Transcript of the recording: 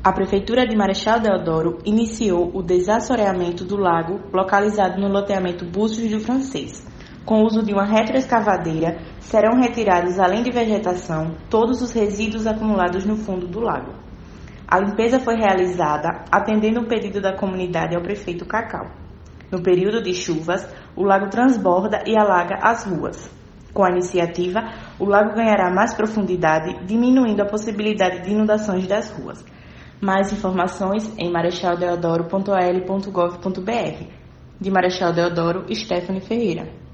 A Prefeitura de Marechal Deodoro iniciou o desassoreamento do lago localizado no loteamento Búzios do Francês. Com o uso de uma retroescavadeira, serão retirados, além de vegetação, todos os resíduos acumulados no fundo do lago. A limpeza foi realizada atendendo o pedido da comunidade ao prefeito Cacau. No período de chuvas, o lago transborda e alaga as ruas. Com a iniciativa, o lago ganhará mais profundidade, diminuindo a possibilidade de inundações das ruas. Mais informações em marechaldeodoro.al.gov.br. De Marechal Deodoro, Stephanie Ferreira.